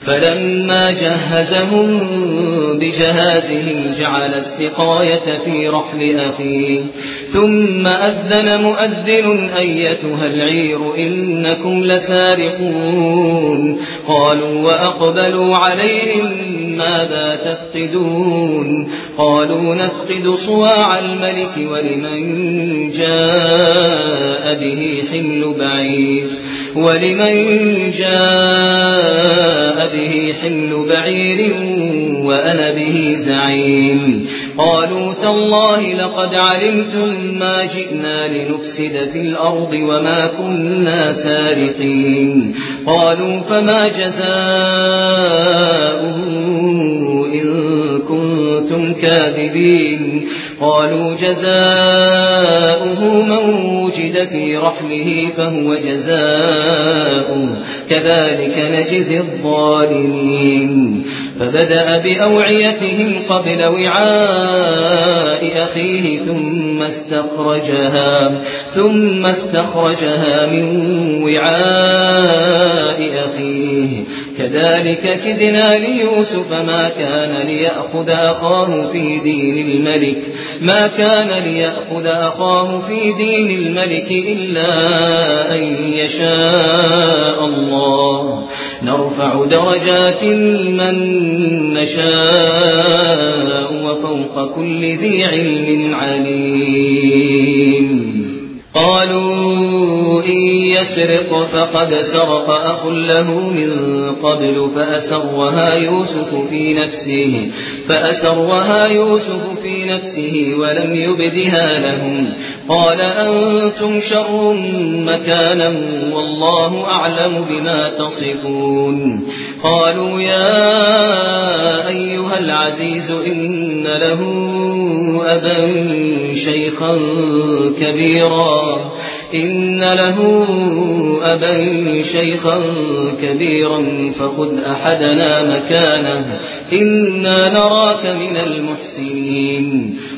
فلما جهزهم بجهازهم جعل السقاية في رحل أخيه ثم أذن مؤذن أيتها العير إنكم لسارقون قالوا وأقبلوا عليهم ماذا تفقدون قالوا نفقد صواع الملك ولمن جاء به حمل بعير وأنا به زعيم قالوا تالله لقد علمتم ما جئنا لنفسد في الأرض وما كنا سارقين قالوا فما جزاؤه إن كنتم كاذبين قالوا جزاؤه من وجد في رحله فهو جزاؤه كذلك نجزي الظالمين فبدأ بأوعيتهم قبل وعاء أخيه ثم استخرجها من وعاء أخيه كذلك كدنا ليوسف ما كان ليأخذ أخاه في دين الملك إلا أن يشاء الله نرفع درجات من نشاء وفوق كل ذي علم عليم قالوا إن يسرق فقد سرق أخ له من قبل فأسرها يوسف في نفسه ولم يبدها لهم قال أنتم شر مكانا والله أعلم بما تصفون قالوا يا أيها العزيز إن له أبا شيخا كبيرا فخذ أحدنا مكانه إنا نراك من المحسنين